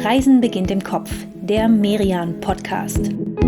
Reisen beginnt im Kopf, der Merian-Podcast.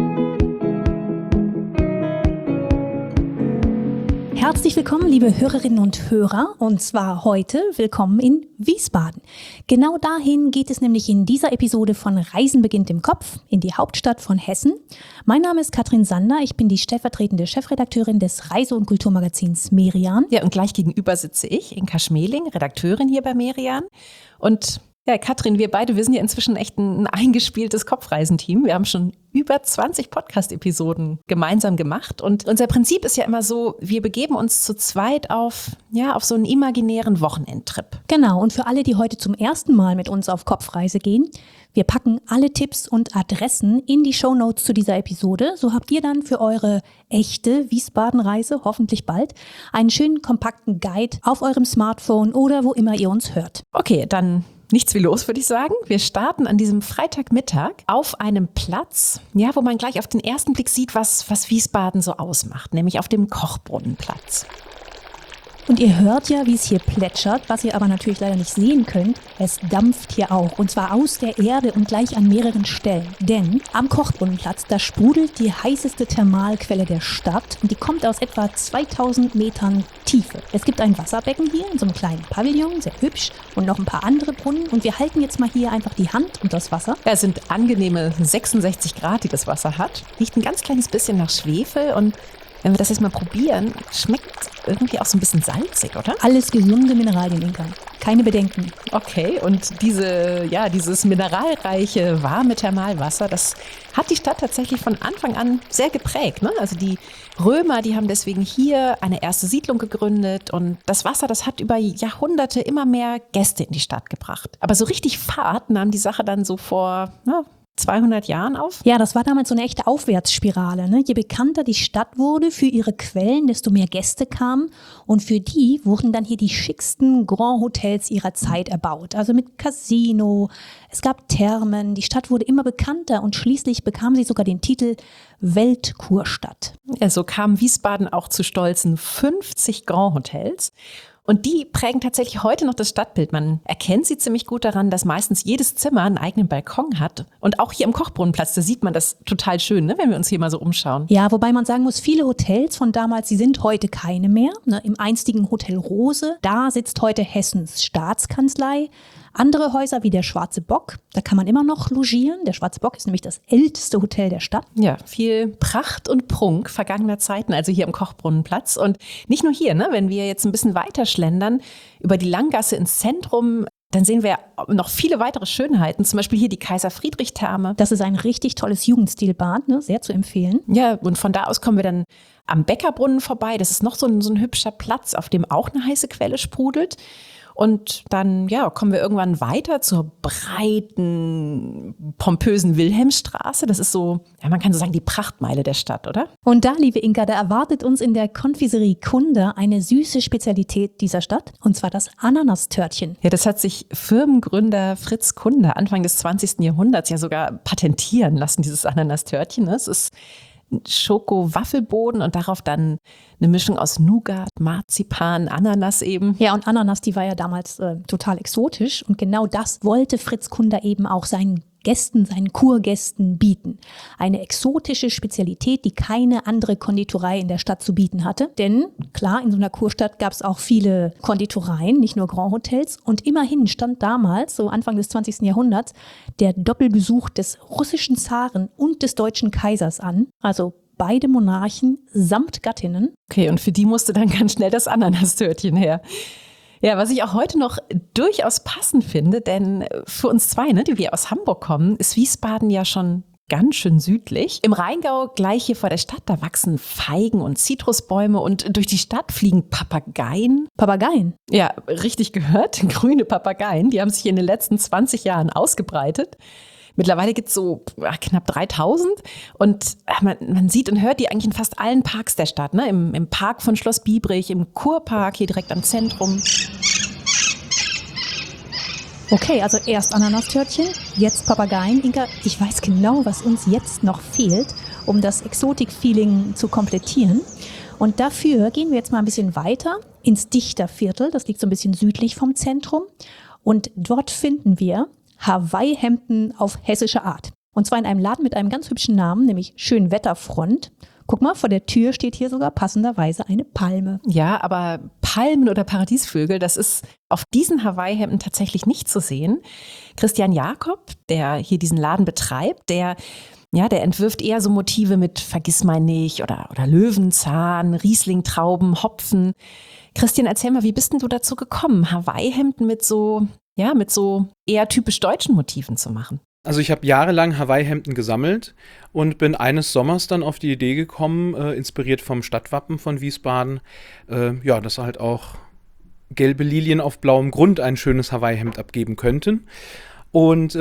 Herzlich willkommen, liebe Hörerinnen und Hörer, und zwar heute willkommen in Wiesbaden. Genau dahin geht es nämlich in dieser Episode von Reisen beginnt im Kopf, in die Hauptstadt von Hessen. Mein Name ist Katrin Sander, ich bin die stellvertretende Chefredakteurin des Reise- und Kulturmagazins Merian. Ja, und gleich gegenüber sitze ich, Inka Schmeling, Redakteurin hier bei Merian. Und ja, Katrin, wir sind ja inzwischen echt ein eingespieltes Kopfreisenteam. Wir haben schon über 20 Podcast-Episoden gemeinsam gemacht. Und unser Prinzip ist ja immer so, wir begeben uns zu zweit auf so einen imaginären Wochenendtrip. Genau, und für alle, die heute zum ersten Mal mit uns auf Kopfreise gehen, wir packen alle Tipps und Adressen in die Shownotes zu dieser Episode. So habt ihr dann für eure echte Wiesbaden-Reise, hoffentlich bald, einen schönen kompakten Guide auf eurem Smartphone oder wo immer ihr uns hört. Okay, dann nichts wie los, würde ich sagen. Wir starten an diesem Freitagmittag auf einem Platz, wo man gleich auf den ersten Blick sieht, was Wiesbaden so ausmacht, nämlich auf dem Kochbrunnenplatz. Und ihr hört ja, wie es hier plätschert, was ihr aber natürlich leider nicht sehen könnt. Es dampft hier auch, und zwar aus der Erde und gleich an mehreren Stellen. Denn am Kochbrunnenplatz, da sprudelt die heißeste Thermalquelle der Stadt und die kommt aus etwa 2000 Metern Tiefe. Es gibt ein Wasserbecken hier in so einem kleinen Pavillon, sehr hübsch, und noch ein paar andere Brunnen. Und wir halten jetzt mal hier einfach die Hand unter das Wasser. Es sind angenehme 66 Grad, die das Wasser hat. Riecht ein ganz kleines bisschen nach Schwefel, und wenn wir das jetzt mal probieren, schmeckt irgendwie auch so ein bisschen salzig, oder? Alles gesunde Mineralien, Inka. Keine Bedenken. Okay, und dieses mineralreiche, warme Thermalwasser, das hat die Stadt tatsächlich von Anfang an sehr geprägt, ne? Also die Römer, die haben deswegen hier eine erste Siedlung gegründet, und das Wasser, das hat über Jahrhunderte immer mehr Gäste in die Stadt gebracht. Aber so richtig Fahrt nahm die Sache dann so vor 200 Jahren auf? Ja, das war damals so eine echte Aufwärtsspirale, ne? Je bekannter die Stadt wurde für ihre Quellen, desto mehr Gäste kamen, und für die wurden dann hier die schicksten Grand Hotels ihrer Zeit erbaut. Also mit Casino, es gab Thermen, die Stadt wurde immer bekannter und schließlich bekam sie sogar den Titel Weltkurstadt. Ja, so kam Wiesbaden auch zu stolzen 50 Grand Hotels. Und die prägen tatsächlich heute noch das Stadtbild. Man erkennt sie ziemlich gut daran, dass meistens jedes Zimmer einen eigenen Balkon hat. Und auch hier am Kochbrunnenplatz, da sieht man das total schön, ne, wenn wir uns hier mal so umschauen. Ja, wobei man sagen muss, viele Hotels von damals, die sind heute keine mehr. Ne, im einstigen Hotel Rose, da sitzt heute Hessens Staatskanzlei. Andere Häuser wie der Schwarze Bock, da kann man immer noch logieren. Der Schwarze Bock ist nämlich das älteste Hotel der Stadt. Ja, viel Pracht und Prunk vergangener Zeiten, also hier am Kochbrunnenplatz. Und nicht nur hier, ne, wenn wir jetzt ein bisschen weiter schlendern, über die Langgasse ins Zentrum, dann sehen wir noch viele weitere Schönheiten, zum Beispiel hier die Kaiser-Friedrich-Therme. Das ist ein richtig tolles Jugendstilbad, ne, sehr zu empfehlen. Ja, und von da aus kommen wir dann am Bäckerbrunnen vorbei. Das ist noch so ein hübscher Platz, auf dem auch eine heiße Quelle sprudelt. Und dann kommen wir irgendwann weiter zur breiten, pompösen Wilhelmstraße. Das ist so, man kann so sagen, die Prachtmeile der Stadt, oder? Und da, liebe Inka, da erwartet uns in der Konfiserie Kunde eine süße Spezialität dieser Stadt, und zwar das Ananastörtchen. Ja, das hat sich Firmengründer Fritz Kunde Anfang des 20. Jahrhunderts ja sogar patentieren lassen, dieses Ananastörtchen. Es ist Schoko-Waffelboden und darauf dann eine Mischung aus Nougat, Marzipan, Ananas eben. Ja, und Ananas, die war ja damals total exotisch, und genau das wollte Fritz Kunde eben auch seinen Gästen, seinen Kurgästen bieten. Eine exotische Spezialität, die keine andere Konditorei in der Stadt zu bieten hatte. Denn klar, in so einer Kurstadt gab es auch viele Konditoreien, nicht nur Grand Hotels. Und immerhin stand damals, so Anfang des 20. Jahrhunderts, der Doppelbesuch des russischen Zaren und des deutschen Kaisers an. Also beide Monarchen samt Gattinnen. Okay, und für die musste dann ganz schnell das Ananastörtchen her. Ja, was ich auch heute noch durchaus passend finde, denn für uns zwei, ne, die wir aus Hamburg kommen, ist Wiesbaden ja schon ganz schön südlich. Im Rheingau, gleich hier vor der Stadt, da wachsen Feigen und Zitrusbäume, und durch die Stadt fliegen Papageien. Papageien? Ja, richtig gehört, grüne Papageien, die haben sich in den letzten 20 Jahren ausgebreitet. Mittlerweile gibt es so knapp 3000, und man sieht und hört die eigentlich in fast allen Parks der Stadt, ne? Im Park von Schloss Biebrich, im Kurpark hier direkt am Zentrum. Okay, also erst Ananastörtchen, jetzt Papageien. Inka, ich weiß genau, was uns jetzt noch fehlt, um das Exotik-Feeling zu komplettieren. Und dafür gehen wir jetzt mal ein bisschen weiter ins Dichterviertel. Das liegt so ein bisschen südlich vom Zentrum. Und dort finden wir Hawaii-Hemden auf hessische Art. Und zwar in einem Laden mit einem ganz hübschen Namen, nämlich Schönwetterfront. Guck mal, vor der Tür steht hier sogar passenderweise eine Palme. Ja, aber Palmen oder Paradiesvögel, das ist auf diesen Hawaii-Hemden tatsächlich nicht zu sehen. Christian Jakob, der hier diesen Laden betreibt, der entwirft eher so Motive mit Vergissmeinnicht oder Löwenzahn, Riesling-Trauben, Hopfen. Christian, erzähl mal, wie bist denn du dazu gekommen, Hawaii-Hemden mit so eher typisch deutschen Motiven zu machen? Also ich habe jahrelang Hawaii-Hemden gesammelt und bin eines Sommers dann auf die Idee gekommen, inspiriert vom Stadtwappen von Wiesbaden, dass halt auch gelbe Lilien auf blauem Grund ein schönes Hawaii-Hemd abgeben könnten. Und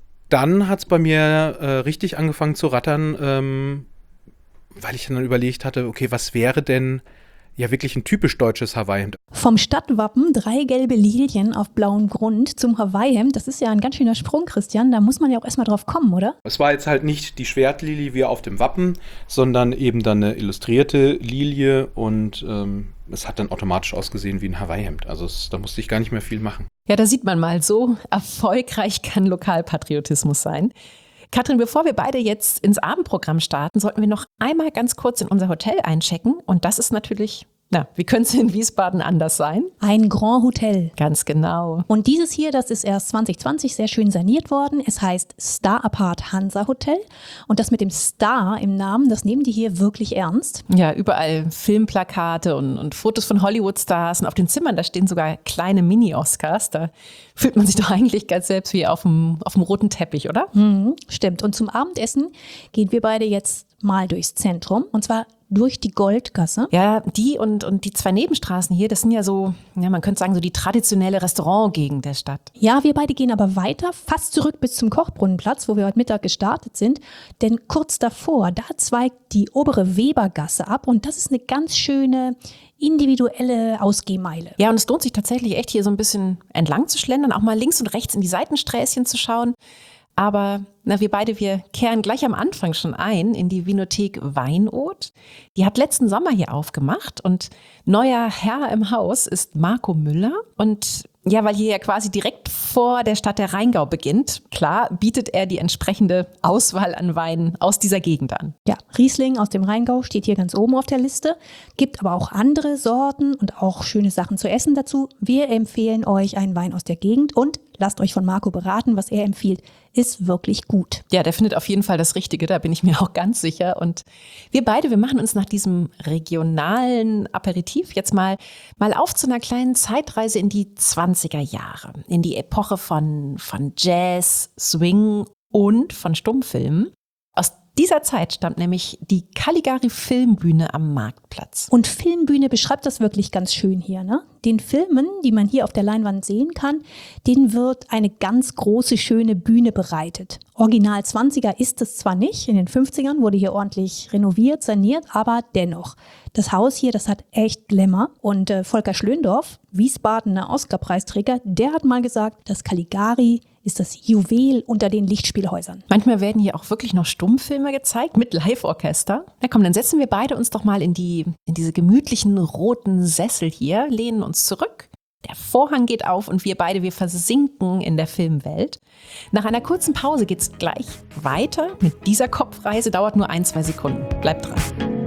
dann hat es bei mir richtig angefangen zu rattern, weil ich dann überlegt hatte, okay, was wäre denn ja wirklich ein typisch deutsches Hawaii-Hemd? Vom Stadtwappen 3 gelbe Lilien auf blauem Grund zum Hawaii-Hemd, das ist ja ein ganz schöner Sprung, Christian. Da muss man ja auch erstmal drauf kommen, oder? Es war jetzt halt nicht die Schwertlilie wie auf dem Wappen, sondern eben dann eine illustrierte Lilie und es hat dann automatisch ausgesehen wie ein Hawaii-Hemd. Also da musste ich gar nicht mehr viel machen. Ja, da sieht man mal, so erfolgreich kann Lokalpatriotismus sein. Katrin, bevor wir beide jetzt ins Abendprogramm starten, sollten wir noch einmal ganz kurz in unser Hotel einchecken. Und das ist natürlich, wie könnte es in Wiesbaden anders sein? Ein Grand Hotel. Ganz genau. Und dieses hier, das ist erst 2020 sehr schön saniert worden. Es heißt Star Apart Hansa Hotel. Und das mit dem Star im Namen, das nehmen die hier wirklich ernst. Ja, überall Filmplakate und Fotos von Hollywood-Stars. Und auf den Zimmern, da stehen sogar kleine Mini-Oscars. Da fühlt man sich doch eigentlich ganz selbst wie auf dem roten Teppich, oder? Stimmt. Und zum Abendessen gehen wir beide jetzt mal durchs Zentrum. Und zwar durch die Goldgasse. Ja, die und die 2 Nebenstraßen hier, das sind ja so, man könnte sagen, so die traditionelle Restaurantgegend der Stadt. Ja, wir beide gehen aber weiter, fast zurück bis zum Kochbrunnenplatz, wo wir heute Mittag gestartet sind. Denn kurz davor, da zweigt die obere Webergasse ab und das ist eine ganz schöne individuelle Ausgehmeile. Ja, und es lohnt sich tatsächlich echt hier so ein bisschen entlang zu schlendern, auch mal links und rechts in die Seitensträßchen zu schauen. Aber wir kehren gleich am Anfang schon ein in die Vinothek Weinod. Die hat letzten Sommer hier aufgemacht und neuer Herr im Haus ist Marco Müller. Und ja, weil hier ja quasi direkt vor der Stadt der Rheingau beginnt, klar, bietet er die entsprechende Auswahl an Weinen aus dieser Gegend an. Ja, Riesling aus dem Rheingau steht hier ganz oben auf der Liste, gibt aber auch andere Sorten und auch schöne Sachen zu essen dazu. Wir empfehlen euch einen Wein aus der Gegend und lasst euch von Marco beraten, was er empfiehlt, ist wirklich gut. Ja, der findet auf jeden Fall das Richtige, da bin ich mir auch ganz sicher. Und wir machen uns nach diesem regionalen Aperitif jetzt mal auf zu einer kleinen Zeitreise in die 20er Jahre, in die Epoche von Jazz, Swing und von Stummfilmen. Aus dieser Zeit stammt nämlich die Caligari Filmbühne am Marktplatz. Und Filmbühne beschreibt das wirklich ganz schön hier, ne? Den Filmen, die man hier auf der Leinwand sehen kann, denen wird eine ganz große, schöne Bühne bereitet. Original 20er ist es zwar nicht, in den 50ern wurde hier ordentlich renoviert, saniert, aber dennoch. Das Haus hier, das hat echt Glamour. Und Volker Schlöndorff, Wiesbadener Oscar-Preisträger, der hat mal gesagt, das Caligari ist das Juwel unter den Lichtspielhäusern. Manchmal werden hier auch wirklich noch Stummfilme gezeigt mit Live-Orchester. Na komm, dann setzen wir beide uns doch mal in diese gemütlichen roten Sessel hier, lehnen uns zurück. Der Vorhang geht auf und wir versinken in der Filmwelt. Nach einer kurzen Pause geht's gleich weiter mit dieser Kopfreise, dauert nur 1-2 Sekunden. Bleibt dran.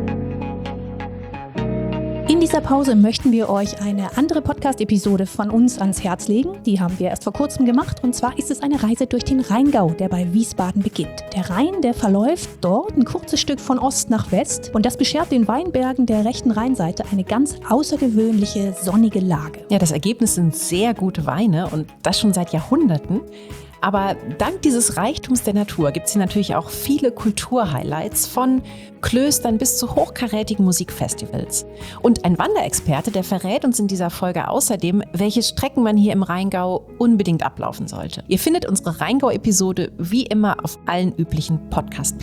In dieser Pause möchten wir euch eine andere Podcast-Episode von uns ans Herz legen. Die haben wir erst vor kurzem gemacht. Und zwar ist es eine Reise durch den Rheingau, der bei Wiesbaden beginnt. Der Rhein, der verläuft dort ein kurzes Stück von Ost nach West. Und das beschert den Weinbergen der rechten Rheinseite eine ganz außergewöhnliche, sonnige Lage. Ja, das Ergebnis sind sehr gute Weine und das schon seit Jahrhunderten. Aber dank dieses Reichtums der Natur gibt es hier natürlich auch viele Kulturhighlights von Klöstern bis zu hochkarätigen Musikfestivals. Und ein Wanderexperte, der verrät uns in dieser Folge außerdem, welche Strecken man hier im Rheingau unbedingt ablaufen sollte. Ihr findet unsere Rheingau-Episode wie immer auf allen üblichen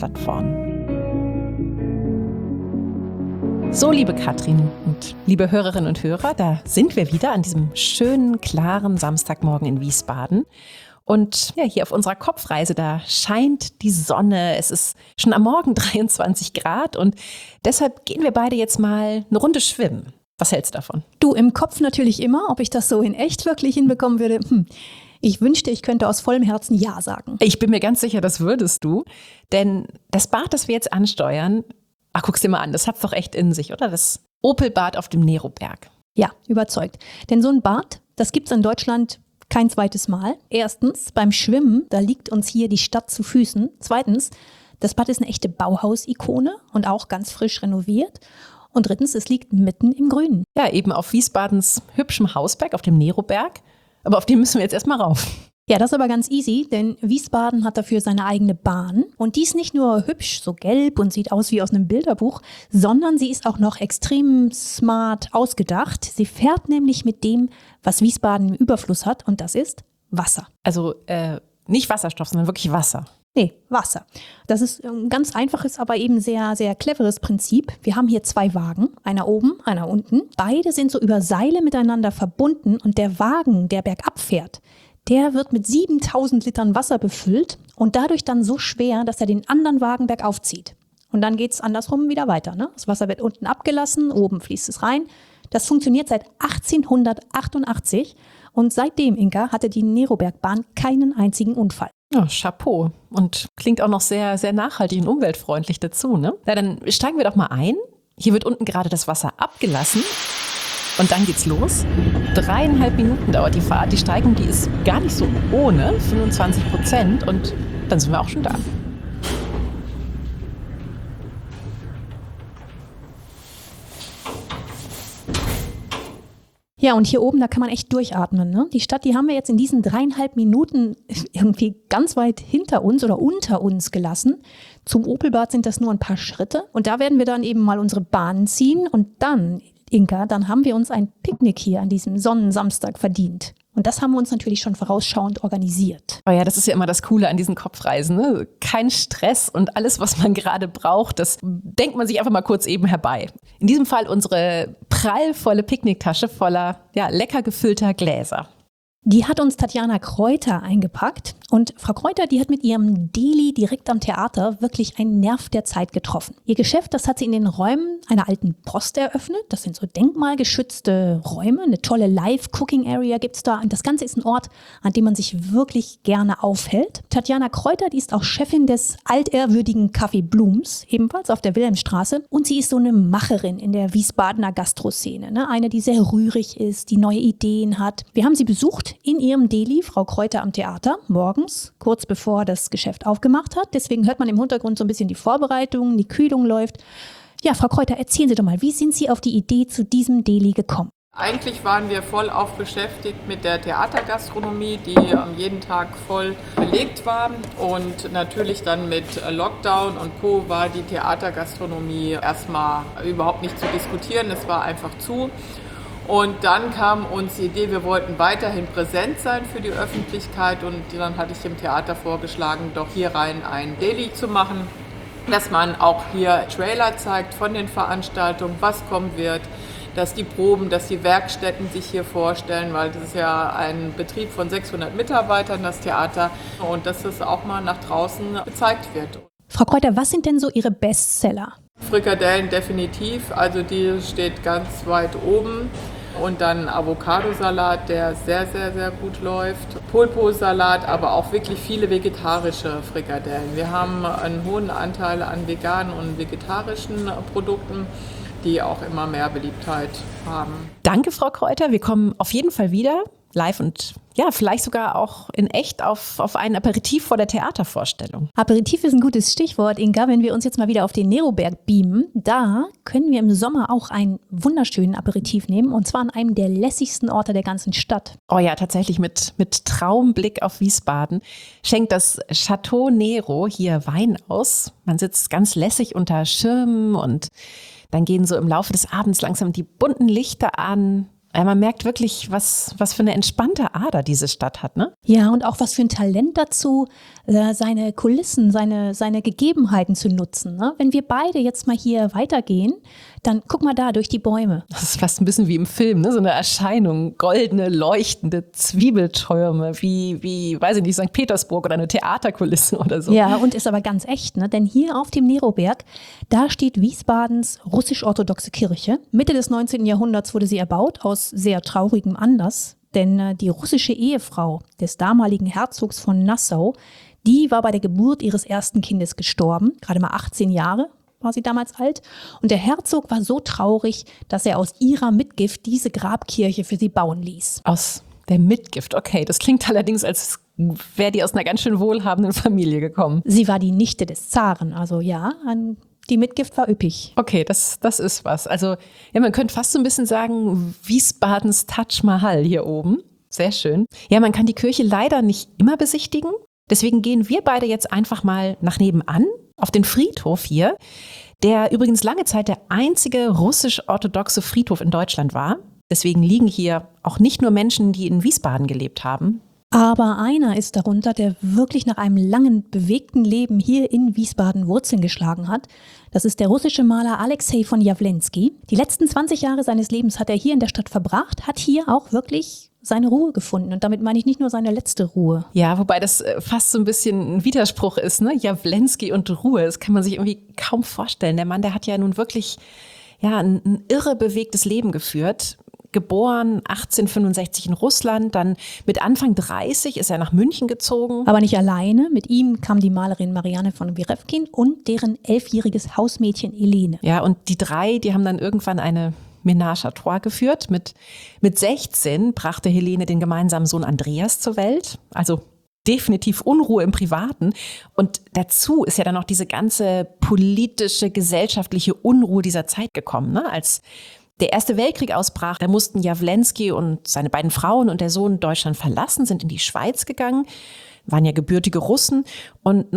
Podcast-Plattformen. So, liebe Katrin und liebe Hörerinnen und Hörer, da sind wir wieder an diesem schönen, klaren Samstagmorgen in Wiesbaden. Und ja, hier auf unserer Kopfreise, da scheint die Sonne. Es ist schon am Morgen 23 Grad und deshalb gehen wir beide jetzt mal eine Runde schwimmen. Was hältst du davon? Du, im Kopf natürlich immer, ob ich das so in echt wirklich hinbekommen würde. Ich wünschte, ich könnte aus vollem Herzen Ja sagen. Ich bin mir ganz sicher, das würdest du. Denn das Bad, das wir jetzt ansteuern, guck's dir mal an, das hat's doch echt in sich, oder? Das Opelbad auf dem Neroberg. Ja, überzeugt. Denn so ein Bad, das gibt's in Deutschland kein zweites Mal. Erstens, beim Schwimmen, da liegt uns hier die Stadt zu Füßen. Zweitens, das Bad ist eine echte Bauhaus-Ikone und auch ganz frisch renoviert. Und drittens, es liegt mitten im Grünen. Ja, eben auf Wiesbadens hübschem Hausberg, auf dem Neroberg. Aber auf den müssen wir jetzt erstmal rauf. Ja, das ist aber ganz easy, denn Wiesbaden hat dafür seine eigene Bahn. Und die ist nicht nur hübsch, so gelb und sieht aus wie aus einem Bilderbuch, sondern sie ist auch noch extrem smart ausgedacht. Sie fährt nämlich mit dem, was Wiesbaden im Überfluss hat, und das ist Wasser. Also nicht Wasserstoff, sondern wirklich Wasser. Nee, Wasser. Das ist ein ganz einfaches, aber eben sehr, sehr cleveres Prinzip. Wir haben hier 2 Wagen, einer oben, einer unten. Beide sind so über Seile miteinander verbunden und der Wagen, der bergab fährt, der wird mit 7000 Litern Wasser befüllt und dadurch dann so schwer, dass er den anderen Wagen bergauf zieht. Und dann geht es andersrum wieder weiter. Ne? Das Wasser wird unten abgelassen, oben fließt es rein. Das funktioniert seit 1888 und seitdem, Inka, hatte die Nerobergbahn keinen einzigen Unfall. Ja, Chapeau. Und klingt auch noch sehr, sehr nachhaltig und umweltfreundlich dazu, ne? Na, dann steigen wir doch mal ein. Hier wird unten gerade das Wasser abgelassen. Und dann geht's los. 3,5 Minuten dauert die Fahrt. Die Steigung, die ist gar nicht so ohne, 25%. Und dann sind wir auch schon da. Ja, und hier oben, da kann man echt durchatmen. Ne? Die Stadt, die haben wir jetzt in diesen 3,5 Minuten irgendwie ganz weit hinter uns oder unter uns gelassen. Zum Opelbad sind das nur ein paar Schritte. Und da werden wir dann eben mal unsere Bahnen ziehen. Und dann, Inka, dann haben wir uns ein Picknick hier an diesem Sonnensamstag verdient. Und das haben wir uns natürlich schon vorausschauend organisiert. Oh ja, das ist ja immer das Coole an diesen Kopfreisen. Ne? Kein Stress und alles, was man gerade braucht, das denkt man sich einfach mal kurz eben herbei. In diesem Fall unsere prallvolle Picknicktasche voller lecker gefüllter Gläser. Die hat uns Tatjana Kräuter eingepackt. Und Frau Kräuter, die hat mit ihrem Deli direkt am Theater wirklich einen Nerv der Zeit getroffen. Ihr Geschäft, das hat sie in den Räumen einer alten Post eröffnet. Das sind so denkmalgeschützte Räume. Eine tolle Live-Cooking-Area gibt's da. Und das Ganze ist ein Ort, an dem man sich wirklich gerne aufhält. Tatjana Kräuter, die ist auch Chefin des altehrwürdigen Café Blooms, ebenfalls auf der Wilhelmstraße. Und sie ist so eine Macherin in der Wiesbadener Gastroszene. Ne? Eine, die sehr rührig ist, die neue Ideen hat. Wir haben sie besucht in ihrem Deli, Frau Kräuter am Theater, morgens, kurz bevor das Geschäft aufgemacht hat. Deswegen hört man im Hintergrund so ein bisschen die Vorbereitung, die Kühlung läuft. Ja, Frau Kräuter, erzählen Sie doch mal, wie sind Sie auf die Idee zu diesem Deli gekommen? Eigentlich waren wir voll beschäftigt mit der Theatergastronomie, die jeden Tag voll belegt war. Und natürlich dann mit Lockdown und Co. war die Theatergastronomie erstmal überhaupt nicht zu diskutieren. Es war einfach zu. Und dann kam uns die Idee, wir wollten weiterhin präsent sein für die Öffentlichkeit. Und dann hatte ich dem Theater vorgeschlagen, doch hier rein ein Daily zu machen, dass man auch hier Trailer zeigt von den Veranstaltungen, was kommen wird, dass die Proben, dass die Werkstätten sich hier vorstellen, weil das ist ja ein Betrieb von 600 Mitarbeitern, das Theater, und dass es auch mal nach draußen gezeigt wird. Frau Kräuter, was sind denn so Ihre Bestseller? Frikadellen definitiv, also die steht ganz weit oben. Und dann Avocadosalat, der sehr, sehr, sehr gut läuft. Pulpo-Salat, aber auch wirklich viele vegetarische Frikadellen. Wir haben einen hohen Anteil an veganen und vegetarischen Produkten, die auch immer mehr Beliebtheit haben. Danke, Frau Kräuter. Wir kommen auf jeden Fall wieder live und vielleicht sogar auch in echt auf ein Aperitif vor der Theatervorstellung. Aperitif ist ein gutes Stichwort, Inga. Wenn wir uns jetzt mal wieder auf den Neroberg beamen, da können wir im Sommer auch einen wunderschönen Aperitif nehmen, und zwar an einem der lässigsten Orte der ganzen Stadt. Oh ja, tatsächlich mit Traumblick auf Wiesbaden schenkt das Chateau Nero hier Wein aus. Man sitzt ganz lässig unter Schirmen und dann gehen so im Laufe des Abends langsam die bunten Lichter an. Ja, man merkt wirklich, was für eine entspannte Ader diese Stadt hat, ne? Ja, und auch was für ein Talent dazu, seine Kulissen, seine Gegebenheiten zu nutzen. Ne? Wenn wir beide jetzt mal hier weitergehen, dann guck mal da durch die Bäume. Das ist fast ein bisschen wie im Film, ne? So eine Erscheinung, goldene, leuchtende Zwiebeltürme, wie, weiß ich nicht, St. Petersburg oder eine Theaterkulisse oder so. Ja, und ist aber ganz echt, ne? Denn hier auf dem Neroberg, da steht Wiesbadens russisch-orthodoxe Kirche. Mitte des 19. Jahrhunderts wurde sie erbaut, aus sehr traurigem Anlass. Denn die russische Ehefrau des damaligen Herzogs von Nassau, die war bei der Geburt ihres ersten Kindes gestorben, gerade mal 18 Jahre war sie damals alt. Und der Herzog war so traurig, dass er aus ihrer Mitgift diese Grabkirche für sie bauen ließ. Aus der Mitgift, okay. Das klingt allerdings, als wäre die aus einer ganz schön wohlhabenden Familie gekommen. Sie war die Nichte des Zaren, also ja, die Mitgift war üppig. Okay, das ist was. Also ja, man könnte fast so ein bisschen sagen, Wiesbadens Taj Mahal hier oben. Sehr schön. Ja, man kann die Kirche leider nicht immer besichtigen. Deswegen gehen wir beide jetzt einfach mal nach nebenan auf den Friedhof hier, der übrigens lange Zeit der einzige russisch-orthodoxe Friedhof in Deutschland war. Deswegen liegen hier auch nicht nur Menschen, die in Wiesbaden gelebt haben. Aber einer ist darunter, der wirklich nach einem langen, bewegten Leben hier in Wiesbaden Wurzeln geschlagen hat. Das ist der russische Maler Alexei von Jawlensky. Die letzten 20 Jahre seines Lebens hat er hier in der Stadt verbracht, hat hier auch wirklich seine Ruhe gefunden. Und damit meine ich nicht nur seine letzte Ruhe. Ja, wobei das fast so ein bisschen ein Widerspruch ist, ne? Jawlensky und Ruhe, das kann man sich irgendwie kaum vorstellen. Der Mann, der hat ja nun wirklich ein irre bewegtes Leben geführt. Geboren 1865 in Russland, dann mit Anfang 30 ist er nach München gezogen. Aber nicht alleine. Mit ihm kam die Malerin Marianne von Werefkin und deren 11-jähriges Hausmädchen Helene. Ja, und die drei, die haben dann irgendwann eine Ménage à trois geführt. Mit 16 brachte Helene den gemeinsamen Sohn Andreas zur Welt. Also definitiv Unruhe im Privaten. Und dazu ist ja dann noch diese ganze politische, gesellschaftliche Unruhe dieser Zeit gekommen, ne? Als der Erste Weltkrieg ausbrach, da mussten Jawlensky und seine beiden Frauen und der Sohn Deutschland verlassen, sind in die Schweiz gegangen, waren ja gebürtige Russen. Und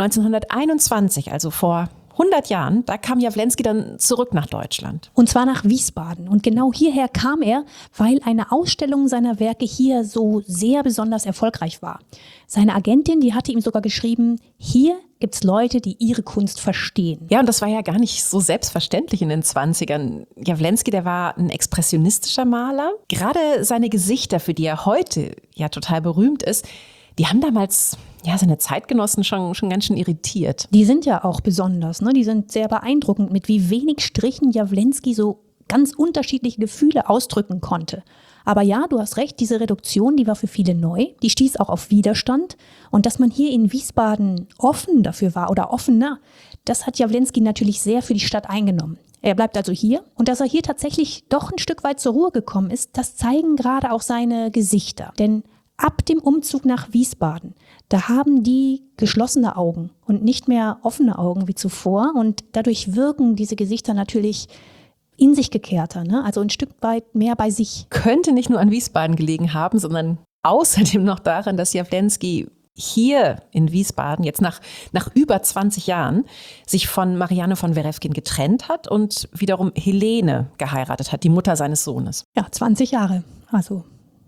1921, also vor 100 Jahren, da kam Jawlensky dann zurück nach Deutschland. Und zwar nach Wiesbaden. Und genau hierher kam er, weil eine Ausstellung seiner Werke hier so sehr besonders erfolgreich war. Seine Agentin, die hatte ihm sogar geschrieben, hier gibt's Leute, die ihre Kunst verstehen. Ja, und das war ja gar nicht so selbstverständlich in den 20ern. Jawlensky, der war ein expressionistischer Maler. Gerade seine Gesichter, für die er heute ja total berühmt ist, die haben damals seine Zeitgenossen schon ganz schön irritiert. Die sind ja auch besonders, ne? Die sind sehr beeindruckend, mit wie wenig Strichen Jawlensky so ganz unterschiedliche Gefühle ausdrücken konnte. Aber ja, du hast recht, diese Reduktion, die war für viele neu. Die stieß auch auf Widerstand. Und dass man hier in Wiesbaden offen dafür war oder offener, das hat Jawlensky natürlich sehr für die Stadt eingenommen. Er bleibt also hier. Und dass er hier tatsächlich doch ein Stück weit zur Ruhe gekommen ist, das zeigen gerade auch seine Gesichter. Denn ab dem Umzug nach Wiesbaden, da haben die geschlossene Augen und nicht mehr offene Augen wie zuvor. Und dadurch wirken diese Gesichter natürlich in sich gekehrter, ne? Also ein Stück weit mehr bei sich. Könnte nicht nur an Wiesbaden gelegen haben, sondern außerdem noch daran, dass Jawlensky hier in Wiesbaden jetzt nach über 20 Jahren sich von Marianne von Werefkin getrennt hat und wiederum Helene geheiratet hat, die Mutter seines Sohnes. Ja, 20 Jahre. Also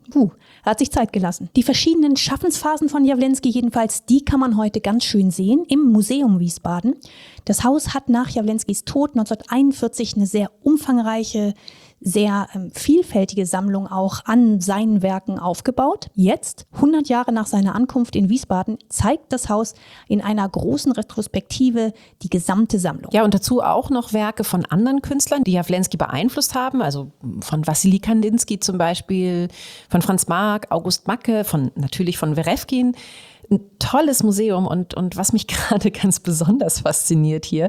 er hat sich Zeit gelassen. Die verschiedenen Schaffensphasen von Jawlensky jedenfalls, die kann man heute ganz schön sehen im Museum Wiesbaden. Das Haus hat nach Jawlenskys Tod 1941 eine sehr umfangreiche, sehr vielfältige Sammlung auch an seinen Werken aufgebaut. Jetzt, 100 Jahre nach seiner Ankunft in Wiesbaden, zeigt das Haus in einer großen Retrospektive die gesamte Sammlung. Ja, und dazu auch noch Werke von anderen Künstlern, die Jawlensky beeinflusst haben, also von Wassily Kandinsky zum Beispiel, von Franz Marc, August Macke, natürlich von Werefkin. Ein tolles Museum und was mich gerade ganz besonders fasziniert hier,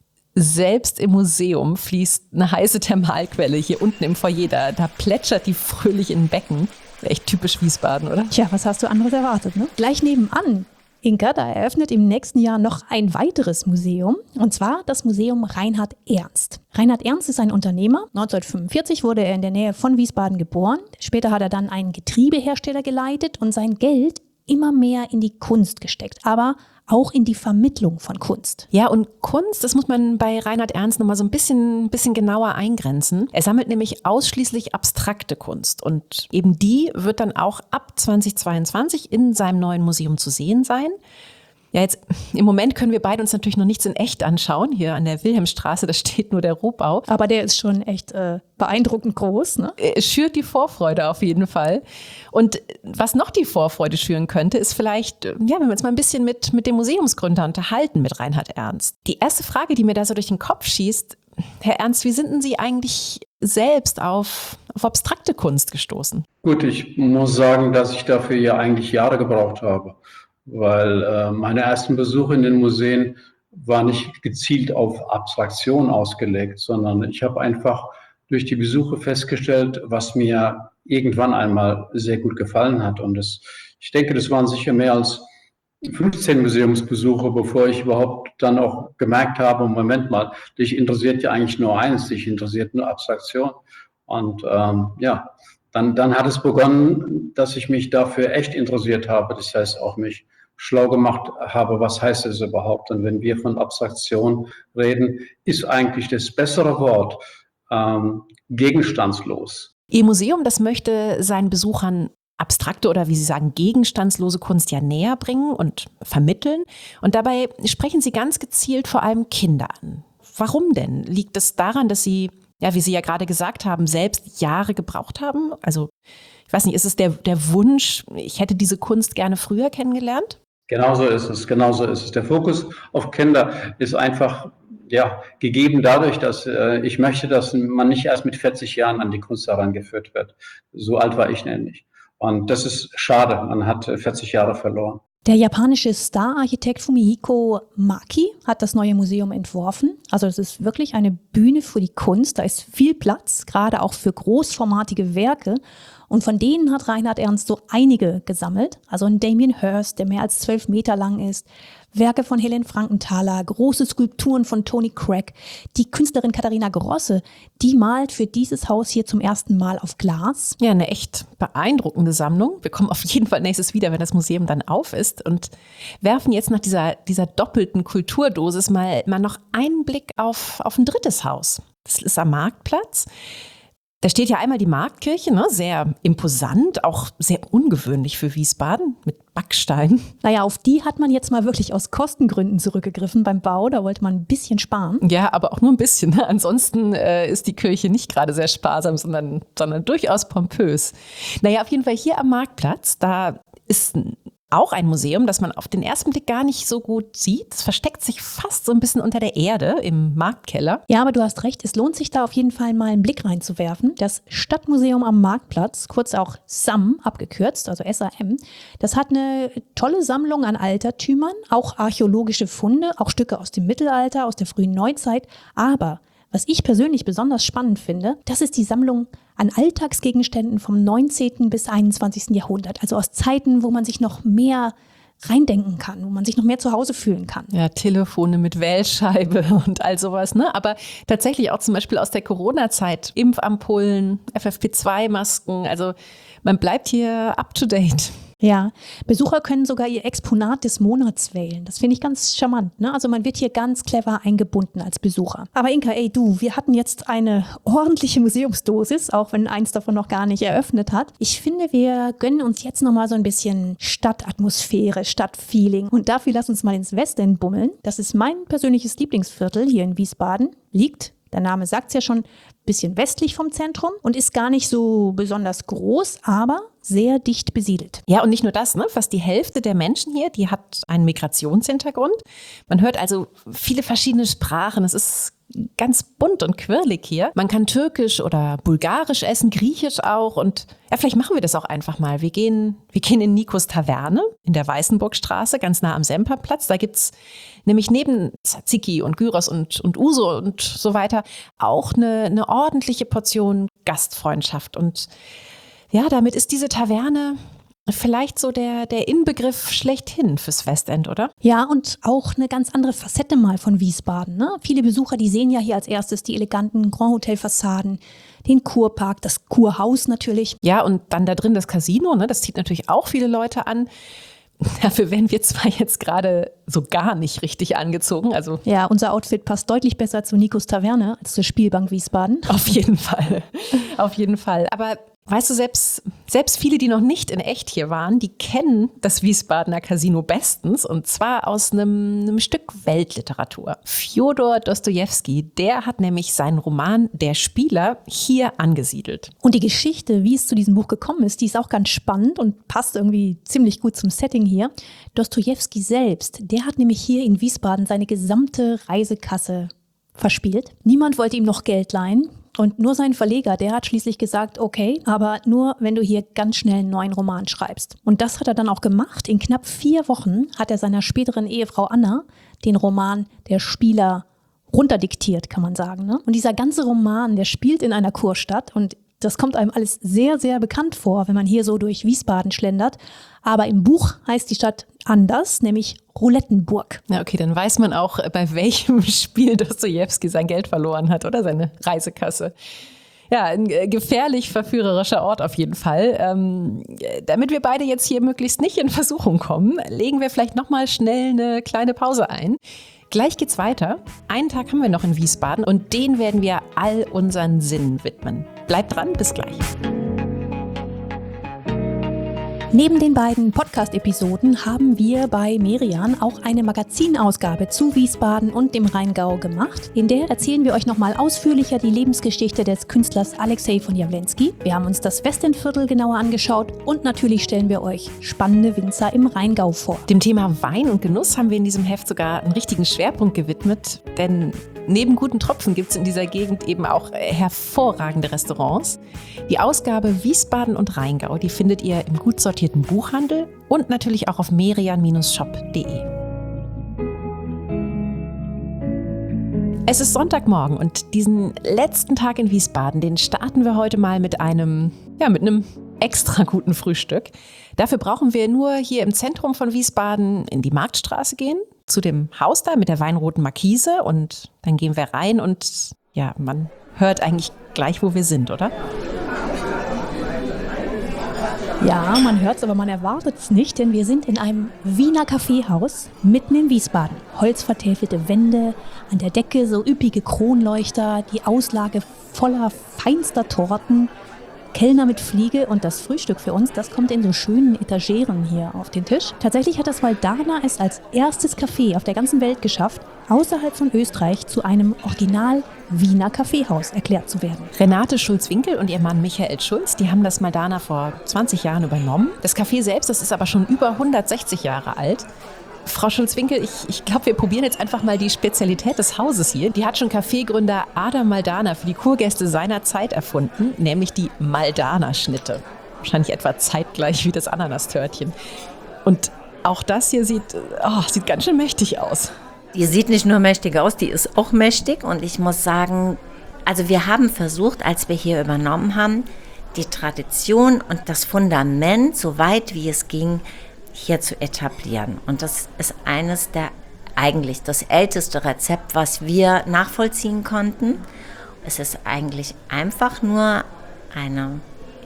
selbst im Museum fließt eine heiße Thermalquelle hier unten im Foyer. Da plätschert die fröhlich in den Becken. Echt typisch Wiesbaden, oder? Tja, was hast du anderes erwartet, ne? Gleich nebenan, Inka, da eröffnet im nächsten Jahr noch ein weiteres Museum. Und zwar das Museum Reinhard Ernst. Reinhard Ernst ist ein Unternehmer. 1945 wurde er in der Nähe von Wiesbaden geboren. Später hat er dann einen Getriebehersteller geleitet und sein Geld immer mehr in die Kunst gesteckt. Aber auch in die Vermittlung von Kunst. Ja, und Kunst, das muss man bei Reinhard Ernst nochmal so ein bisschen genauer eingrenzen. Er sammelt nämlich ausschließlich abstrakte Kunst und eben die wird dann auch ab 2022 in seinem neuen Museum zu sehen sein. Ja, jetzt im Moment können wir beide uns natürlich noch nichts in echt anschauen. Hier an der Wilhelmstraße, da steht nur der Rohbau. Aber der ist schon echt beeindruckend groß, ne? Schürt die Vorfreude auf jeden Fall. Und was noch die Vorfreude schüren könnte, ist vielleicht, wenn wir uns mal ein bisschen mit dem Museumsgründer unterhalten, mit Reinhard Ernst. Die erste Frage, die mir da so durch den Kopf schießt: Herr Ernst, wie sind denn Sie eigentlich selbst auf abstrakte Kunst gestoßen? Gut, ich muss sagen, dass ich dafür ja eigentlich Jahre gebraucht habe, weil meine ersten Besuche in den Museen war nicht gezielt auf Abstraktion ausgelegt, sondern ich habe einfach durch die Besuche festgestellt, was mir irgendwann einmal sehr gut gefallen hat. Und ich denke, das waren sicher mehr als 15 Museumsbesuche, bevor ich überhaupt dann auch gemerkt habe, Moment mal, dich interessiert ja eigentlich nur eins, dich interessiert nur Abstraktion. Und dann hat es begonnen, dass ich mich dafür echt interessiert habe. Das heißt, auch mich schlau gemacht habe, was heißt es überhaupt? Und wenn wir von Abstraktion reden, ist eigentlich das bessere Wort gegenstandslos. Ihr Museum, das möchte seinen Besuchern abstrakte oder wie Sie sagen, gegenstandslose Kunst ja näher bringen und vermitteln. Und dabei sprechen Sie ganz gezielt vor allem Kinder an. Warum denn? Liegt es daran, dass Sie, ja, wie Sie ja gerade gesagt haben, selbst Jahre gebraucht haben? Also, ich weiß nicht, ist es der Wunsch, ich hätte diese Kunst gerne früher kennengelernt? Genauso ist es. Der Fokus auf Kinder ist einfach gegeben dadurch, dass ich möchte, dass man nicht erst mit 40 Jahren an die Kunst herangeführt wird. So alt war ich nämlich. Und das ist schade, man hat 40 Jahre verloren. Der japanische Star-Architekt Fumihiko Maki hat das neue Museum entworfen. Also es ist wirklich eine Bühne für die Kunst. Da ist viel Platz, gerade auch für großformatige Werke. Und von denen hat Reinhard Ernst so einige gesammelt. Also ein Damien Hirst, der mehr als 12 Meter lang ist. Werke von Helen Frankenthaler, große Skulpturen von Tony Craig. Die Künstlerin Katharina Grosse, die malt für dieses Haus hier zum ersten Mal auf Glas. Ja, eine echt beeindruckende Sammlung. Wir kommen auf jeden Fall nächstes wieder, wenn das Museum dann auf ist, und werfen jetzt nach dieser doppelten Kulturdosis mal noch einen Blick auf ein drittes Haus. Das ist am Marktplatz. Da steht ja einmal die Marktkirche, ne? Sehr imposant, auch sehr ungewöhnlich für Wiesbaden, mit Backstein. Naja, auf die hat man jetzt mal wirklich aus Kostengründen zurückgegriffen beim Bau. Da wollte man ein bisschen sparen. Ja, aber auch nur ein bisschen. Ne? Ansonsten ist die Kirche nicht gerade sehr sparsam, sondern durchaus pompös. Naja, auf jeden Fall hier am Marktplatz, da ist auch ein Museum, das man auf den ersten Blick gar nicht so gut sieht. Es versteckt sich fast so ein bisschen unter der Erde im Marktkeller. Ja, aber du hast recht, es lohnt sich da auf jeden Fall mal einen Blick reinzuwerfen. Das Stadtmuseum am Marktplatz, kurz auch SAM abgekürzt, also SAM, das hat eine tolle Sammlung an Altertümern, auch archäologische Funde, auch Stücke aus dem Mittelalter, aus der frühen Neuzeit. Aber was ich persönlich besonders spannend finde, das ist die Sammlung an Alltagsgegenständen vom 19. bis 21. Jahrhundert. Also aus Zeiten, wo man sich noch mehr reindenken kann, wo man sich noch mehr zu Hause fühlen kann. Ja, Telefone mit Wählscheibe und all sowas, ne? Aber tatsächlich auch zum Beispiel aus der Corona-Zeit. Impfampullen, FFP2-Masken. Also man bleibt hier up to date. Ja, Besucher können sogar ihr Exponat des Monats wählen. Das finde ich ganz charmant, ne? Also man wird hier ganz clever eingebunden als Besucher. Aber Inka, wir hatten jetzt eine ordentliche Museumsdosis, auch wenn eins davon noch gar nicht eröffnet hat. Ich finde, wir gönnen uns jetzt nochmal so ein bisschen Stadtatmosphäre, Stadtfeeling. Und dafür lass uns mal ins Westend bummeln. Das ist mein persönliches Lieblingsviertel hier in Wiesbaden. Liegt, der Name sagt es ja schon, ein bisschen westlich vom Zentrum und ist gar nicht so besonders groß, aber sehr dicht besiedelt. Ja, und nicht nur das, ne? Fast die Hälfte der Menschen hier, die hat einen Migrationshintergrund. Man hört also viele verschiedene Sprachen. Es ist ganz bunt und quirlig hier. Man kann Türkisch oder Bulgarisch essen, Griechisch auch. Und ja, vielleicht machen wir das auch einfach mal. Wir gehen in Nikos Taverne in der Weißenburgstraße, ganz nah am Semperplatz. Da gibt's nämlich neben Tzatziki und Gyros und Uso und so weiter auch eine ordentliche Portion Gastfreundschaft. Und ja, damit ist diese Taverne vielleicht so der Inbegriff schlechthin fürs Westend, oder? Ja, und auch eine ganz andere Facette mal von Wiesbaden, ne? Viele Besucher, die sehen ja hier als erstes die eleganten Grand Hotel-Fassaden, den Kurpark, das Kurhaus natürlich. Ja, und dann da drin das Casino, ne? Das zieht natürlich auch viele Leute an. Dafür werden wir zwar jetzt gerade so gar nicht richtig angezogen. Also ja, unser Outfit passt deutlich besser zu Nikos Taverne als zur Spielbank Wiesbaden. Auf jeden Fall, auf jeden Fall. Aber weißt du, selbst viele, die noch nicht in echt hier waren, die kennen das Wiesbadener Casino bestens, und zwar aus einem Stück Weltliteratur. Fjodor Dostojewski, der hat nämlich seinen Roman Der Spieler hier angesiedelt. Und die Geschichte, wie es zu diesem Buch gekommen ist, die ist auch ganz spannend und passt irgendwie ziemlich gut zum Setting hier. Dostojewski selbst, der hat nämlich hier in Wiesbaden seine gesamte Reisekasse verspielt. Niemand wollte ihm noch Geld leihen. Und nur sein Verleger, der hat schließlich gesagt, okay, aber nur, wenn du hier ganz schnell einen neuen Roman schreibst. Und das hat er dann auch gemacht. In knapp 4 Wochen hat er seiner späteren Ehefrau Anna den Roman Der Spieler runterdiktiert, kann man sagen. Ne? Und dieser ganze Roman, der spielt in einer Kurstadt und das kommt einem alles sehr, sehr bekannt vor, wenn man hier so durch Wiesbaden schlendert. Aber im Buch heißt die Stadt anders, nämlich Roulettenburg. Ja, okay, dann weiß man auch, bei welchem Spiel Dostojewski sein Geld verloren hat oder seine Reisekasse. Ja, ein gefährlich verführerischer Ort auf jeden Fall. Damit wir beide jetzt hier möglichst nicht in Versuchung kommen, legen wir vielleicht nochmal schnell eine kleine Pause ein. Gleich geht's weiter. Einen Tag haben wir noch in Wiesbaden und den werden wir all unseren Sinnen widmen. Bleibt dran, bis gleich. Neben den beiden Podcast-Episoden haben wir bei Merian auch eine Magazinausgabe zu Wiesbaden und dem Rheingau gemacht. In der erzählen wir euch nochmal ausführlicher die Lebensgeschichte des Künstlers Alexej von Jawlensky. Wir haben uns das Westendviertel genauer angeschaut und natürlich stellen wir euch spannende Winzer im Rheingau vor. Dem Thema Wein und Genuss haben wir in diesem Heft sogar einen richtigen Schwerpunkt gewidmet, denn neben guten Tropfen gibt es in dieser Gegend eben auch hervorragende Restaurants. Die Ausgabe Wiesbaden und Rheingau, die findet ihr im gut sortierten Buchhandel und natürlich auch auf merian-shop.de. Es ist Sonntagmorgen und diesen letzten Tag in Wiesbaden, den starten wir heute mal mit einem extra guten Frühstück. Dafür brauchen wir nur hier im Zentrum von Wiesbaden in die Marktstraße gehen, zu dem Haus da mit der weinroten Markise und dann gehen wir rein und ja, man hört eigentlich gleich, wo wir sind, oder? Ja, man hört es, aber man erwartet es nicht, denn wir sind in einem Wiener Kaffeehaus mitten in Wiesbaden. Holzvertäfelte Wände, an der Decke so üppige Kronleuchter, die Auslage voller feinster Torten, Kellner mit Fliege und das Frühstück für uns, das kommt in so schönen Etageren hier auf den Tisch. Tatsächlich hat das Valdana es als erstes Café auf der ganzen Welt geschafft, außerhalb von Österreich zu einem Original Wiener Kaffeehaus erklärt zu werden. Renate Schulz-Winkel und ihr Mann Michael Schulz, die haben das Valdana vor 20 Jahren übernommen. Das Café selbst, das ist aber schon über 160 Jahre alt. Frau Schulz-Winkel, ich glaube, wir probieren jetzt einfach mal die Spezialität des Hauses hier. Die hat schon Kaffeegründer Adam Maldana für die Kurgäste seiner Zeit erfunden, nämlich die Maldana-Schnitte. Wahrscheinlich etwa zeitgleich wie das Ananastörtchen. Und auch das hier sieht ganz schön mächtig aus. Die sieht nicht nur mächtig aus, die ist auch mächtig. Und ich muss sagen, also wir haben versucht, als wir hier übernommen haben, die Tradition und das Fundament, so weit wie es ging, hier zu etablieren. Und das ist eigentlich das älteste Rezept, was wir nachvollziehen konnten. Es ist eigentlich einfach nur eine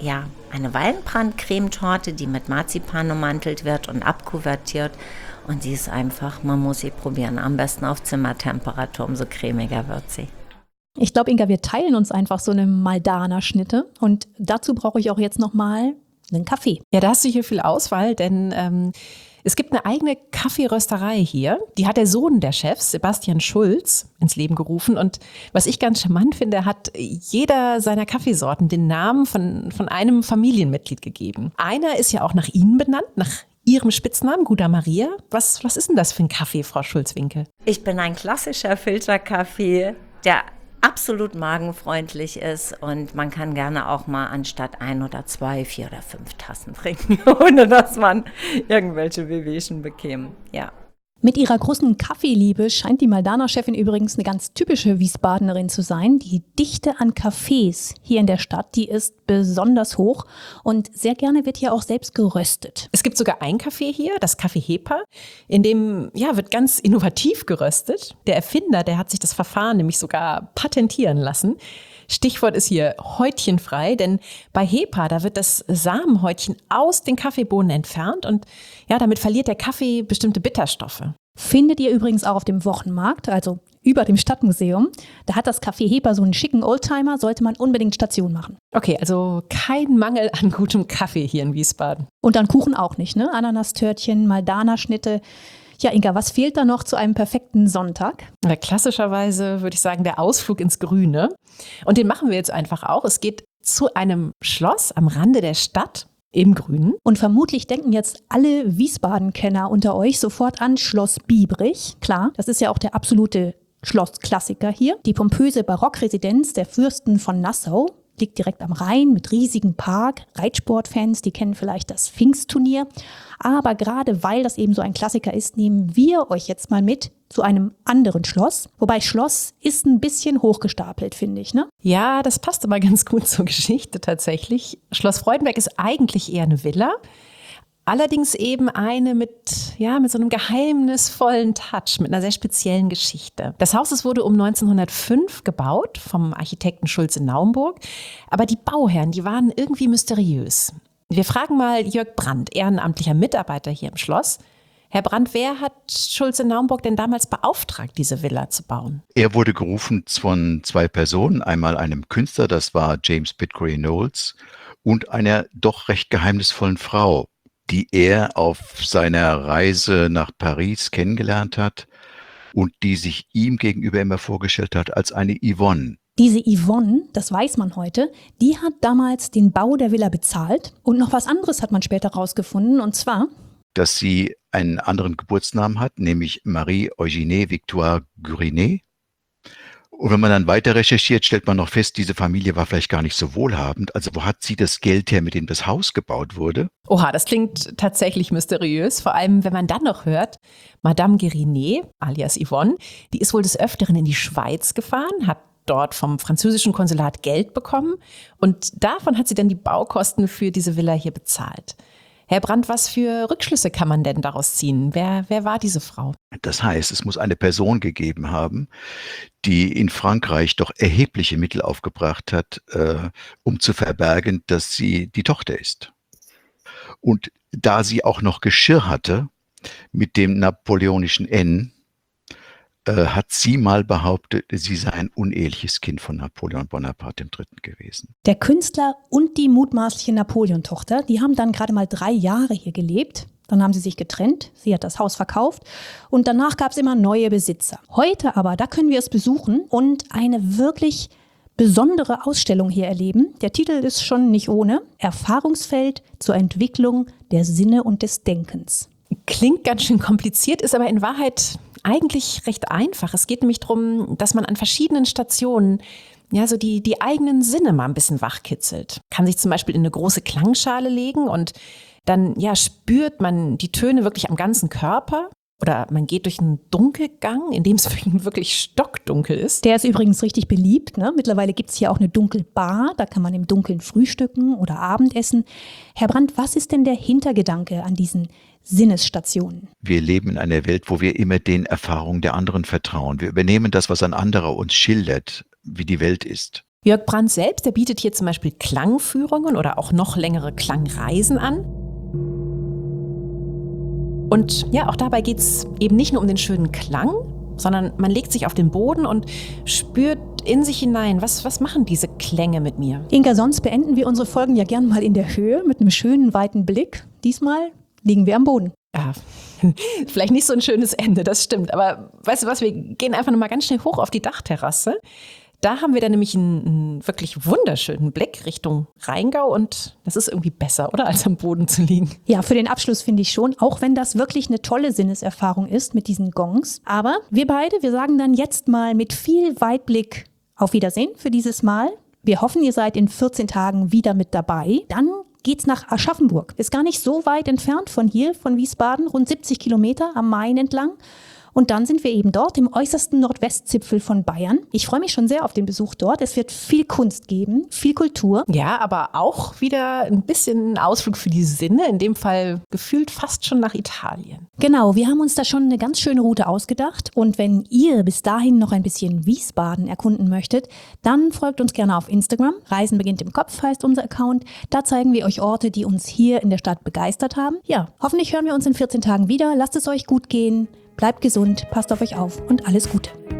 Wallenbrand-Cremetorte, die mit Marzipan ummantelt wird und abkuvertiert. Und die ist einfach, man muss sie probieren, am besten auf Zimmertemperatur, umso cremiger wird sie. Ich glaube, Inga, wir teilen uns einfach so eine Maldana-Schnitte und dazu brauche ich auch jetzt nochmal einen Kaffee. Ja, da hast du hier viel Auswahl, denn es gibt eine eigene Kaffeerösterei hier. Die hat der Sohn der Chefs, Sebastian Schulz, ins Leben gerufen. Und was ich ganz charmant finde, hat jeder seiner Kaffeesorten den Namen von einem Familienmitglied gegeben. Einer ist ja auch nach Ihnen benannt, nach Ihrem Spitznamen, Guda Maria. Was ist denn das für ein Kaffee, Frau Schulz-Winkel? Ich bin ein klassischer Filterkaffee, der absolut magenfreundlich ist und man kann gerne auch mal anstatt 1 oder 2, 4 oder 5 Tassen trinken, ohne dass man irgendwelche Wehwehchen bekäme. Ja. Mit ihrer großen Kaffeeliebe scheint die Maldana-Chefin übrigens eine ganz typische Wiesbadenerin zu sein. Die Dichte an Cafés hier in der Stadt, die ist besonders hoch und sehr gerne wird hier auch selbst geröstet. Es gibt sogar ein Café hier, das Café Hepa, in dem wird ganz innovativ geröstet. Der Erfinder, der hat sich das Verfahren nämlich sogar patentieren lassen. Stichwort ist hier häutchenfrei, denn bei Hepa, da wird das Samenhäutchen aus den Kaffeebohnen entfernt und damit verliert der Kaffee bestimmte Bitterstoffe. Findet ihr übrigens auch auf dem Wochenmarkt, also über dem Stadtmuseum. Da hat das Café Hepa so einen schicken Oldtimer, sollte man unbedingt Station machen. Okay, also kein Mangel an gutem Kaffee hier in Wiesbaden. Und an Kuchen auch nicht, ne? Ananastörtchen, Maldana-Schnitte. Ja, Inga, was fehlt da noch zu einem perfekten Sonntag? Ja, klassischerweise würde ich sagen, der Ausflug ins Grüne. Und den machen wir jetzt einfach auch. Es geht zu einem Schloss am Rande der Stadt im Grünen. Und vermutlich denken jetzt alle Wiesbaden-Kenner unter euch sofort an Schloss Biebrich. Klar, das ist ja auch der absolute Schlossklassiker hier. Die pompöse Barockresidenz der Fürsten von Nassau liegt direkt am Rhein mit riesigem Park. Reitsportfans, die kennen vielleicht das Pfingstturnier. Aber gerade weil das eben so ein Klassiker ist, nehmen wir euch jetzt mal mit zu einem anderen Schloss. Wobei Schloss ist ein bisschen hochgestapelt, finde ich, ne? Ja, das passt aber ganz gut zur Geschichte tatsächlich. Schloss Freudenberg ist eigentlich eher eine Villa. Allerdings eben eine mit so einem geheimnisvollen Touch, mit einer sehr speziellen Geschichte. Das Haus wurde um 1905 gebaut vom Architekten Schulze-Naumburg. Aber die Bauherren, die waren irgendwie mysteriös. Wir fragen mal Jörg Brandt, ehrenamtlicher Mitarbeiter hier im Schloss. Herr Brandt, wer hat Schulze-Naumburg denn damals beauftragt, diese Villa zu bauen? Er wurde gerufen von 2 Personen, einmal einem Künstler, das war James Pitcairn Knowles, und einer doch recht geheimnisvollen Frau, die er auf seiner Reise nach Paris kennengelernt hat und die sich ihm gegenüber immer vorgestellt hat als eine Yvonne. Diese Yvonne, das weiß man heute, die hat damals den Bau der Villa bezahlt. Und noch was anderes hat man später rausgefunden, und zwar, dass sie einen anderen Geburtsnamen hat, nämlich Marie-Eugénie Victoire Gurinet. Und wenn man dann weiter recherchiert, stellt man noch fest, diese Familie war vielleicht gar nicht so wohlhabend. Also wo hat sie das Geld her, mit dem das Haus gebaut wurde? Oha, das klingt tatsächlich mysteriös. Vor allem, wenn man dann noch hört, Madame Gurinet, alias Yvonne, die ist wohl des Öfteren in die Schweiz gefahren, hat dort vom französischen Konsulat Geld bekommen. Und davon hat sie dann die Baukosten für diese Villa hier bezahlt. Herr Brandt, was für Rückschlüsse kann man denn daraus ziehen? Wer war diese Frau? Das heißt, es muss eine Person gegeben haben, die in Frankreich doch erhebliche Mittel aufgebracht hat, um zu verbergen, dass sie die Tochter ist. Und da sie auch noch Geschirr hatte mit dem napoleonischen N, hat sie mal behauptet, sie sei ein uneheliches Kind von Napoleon Bonaparte III. Gewesen. der Künstler und die mutmaßliche Napoleon-Tochter, die haben dann gerade mal 3 Jahre hier gelebt. Dann haben sie sich getrennt, sie hat das Haus verkauft und danach gab es immer neue Besitzer. Heute aber, da können wir es besuchen und eine wirklich besondere Ausstellung hier erleben. Der Titel ist schon nicht ohne: Erfahrungsfeld zur Entwicklung der Sinne und des Denkens. Klingt ganz schön kompliziert, ist aber in Wahrheit eigentlich recht einfach. Es geht nämlich darum, dass man an verschiedenen Stationen so die eigenen Sinne mal ein bisschen wachkitzelt. Kann sich zum Beispiel in eine große Klangschale legen und dann spürt man die Töne wirklich am ganzen Körper. Oder man geht durch einen Dunkelgang, in dem es wirklich stockdunkel ist. Der ist übrigens richtig beliebt, ne? Mittlerweile gibt es hier auch eine Dunkelbar, da kann man im Dunkeln frühstücken oder Abendessen. Herr Brandt, was ist denn der Hintergedanke an diesen Sinnesstationen? Wir leben in einer Welt, wo wir immer den Erfahrungen der anderen vertrauen. Wir übernehmen das, was ein anderer uns schildert, wie die Welt ist. Jörg Brandt selbst, der bietet hier zum Beispiel Klangführungen oder auch noch längere Klangreisen an. Und auch dabei geht es eben nicht nur um den schönen Klang, sondern man legt sich auf den Boden und spürt in sich hinein, was machen diese Klänge mit mir? Inga, sonst beenden wir unsere Folgen ja gern mal in der Höhe mit einem schönen, weiten Blick. Diesmal liegen wir am Boden. Ja, vielleicht nicht so ein schönes Ende, das stimmt. Aber weißt du was, wir gehen einfach nochmal ganz schnell hoch auf die Dachterrasse. Da haben wir dann nämlich einen wirklich wunderschönen Blick Richtung Rheingau und das ist irgendwie besser, oder, als am Boden zu liegen. Ja, für den Abschluss finde ich schon, auch wenn das wirklich eine tolle Sinneserfahrung ist mit diesen Gongs. Aber wir beide, wir sagen dann jetzt mal mit viel Weitblick auf Wiedersehen für dieses Mal. Wir hoffen, ihr seid in 14 Tagen wieder mit dabei. Dann geht's nach Aschaffenburg. Ist gar nicht so weit entfernt von hier, von Wiesbaden, rund 70 Kilometer am Main entlang. Und dann sind wir eben dort im äußersten Nordwestzipfel von Bayern. Ich freue mich schon sehr auf den Besuch dort. Es wird viel Kunst geben, viel Kultur. Ja, aber auch wieder ein bisschen Ausflug für die Sinne. In dem Fall gefühlt fast schon nach Italien. Genau, wir haben uns da schon eine ganz schöne Route ausgedacht. Und wenn ihr bis dahin noch ein bisschen Wiesbaden erkunden möchtet, dann folgt uns gerne auf Instagram. Reisen beginnt im Kopf heißt unser Account. Da zeigen wir euch Orte, die uns hier in der Stadt begeistert haben. Ja, hoffentlich hören wir uns in 14 Tagen wieder. Lasst es euch gut gehen. Bleibt gesund, passt auf euch auf und alles Gute.